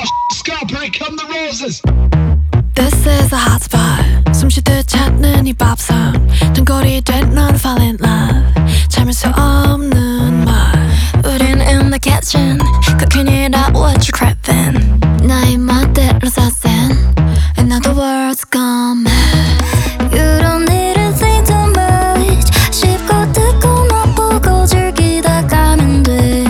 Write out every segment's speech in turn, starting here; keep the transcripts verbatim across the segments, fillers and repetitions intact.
Scalper, here come the roses. This is a hot spot. 숨쉬듯 찾는 이 밥상 단거리 된 넌 fall in love. 참을 수 없는 말. 우린 in the kitchen cooking it up what you craving. 나의 멋대로 사센 and now the world's gone mad. You don't need to think too much. 쉽고 듣고 맛보고 즐기다 가면 돼.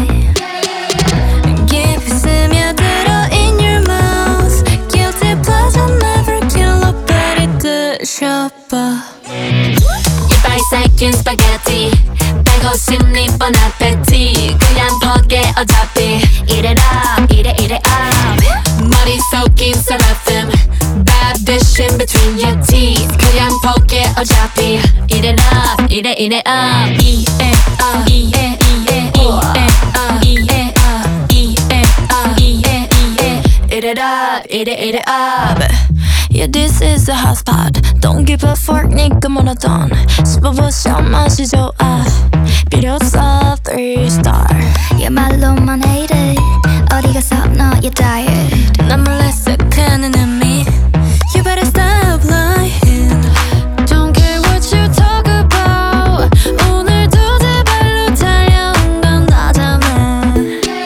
깊이 스며들어 in your mouth. Guilty pleasure never kill a pretty good shopper. 이빨 삼킨 스파게티 빼고 싶니 뻔 아페티 그냥 포기해 어차피 Eat it up, eat it, eat it up 머리 속인 seraphim Bad dish in between your teeth 그냥 포기해 어차피 Eat it up, eat it, eat it up Eat it up, eat it, eat it, eat it up Eat it up, eat it up, eat it, eat it Eat it up, eat it, eat it up Yeah, this is a hot spot. Don't give a fuck, 니가 뭐라던 씹어보셔 맛이 좋아. 필요 없어, three star. Yeah, 말로만 hate it. 어디 가서 너의 diet. 난 몰래 쓱하는 의미. You better stop lying. Don't care what you talk about. 오늘도 제발로 달려온 건 나잖아.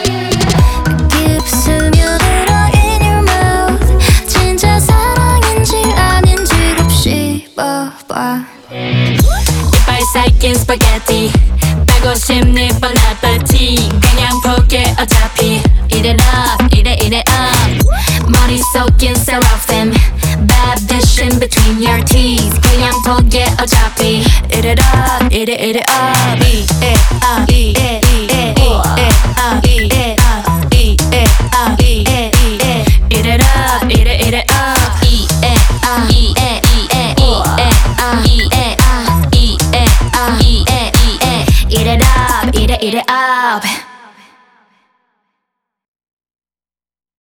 깊이 스며들어 in your mouth. 진짜 사랑인지 아닌지 곱씹 봐봐. 이빨 삼킨 스파게티 빼고 싶니 뻔 아페티 그냥 포기해 어차피 Eat it up, eat it, eat it up 머리 속인 seraphim Bad dish in between your teeth 그냥 포기해 어차피 Eat it up, eat it, eat it up Eat it up, eat it, eat it, eat it up Eat it up, eat it up, eat it, eat it Eat it up, eat it, eat it up Eat it up, eat it, eat it, eat it up Eat it up, eat it up, eat it, eat it Eat it up, eat it, eat it up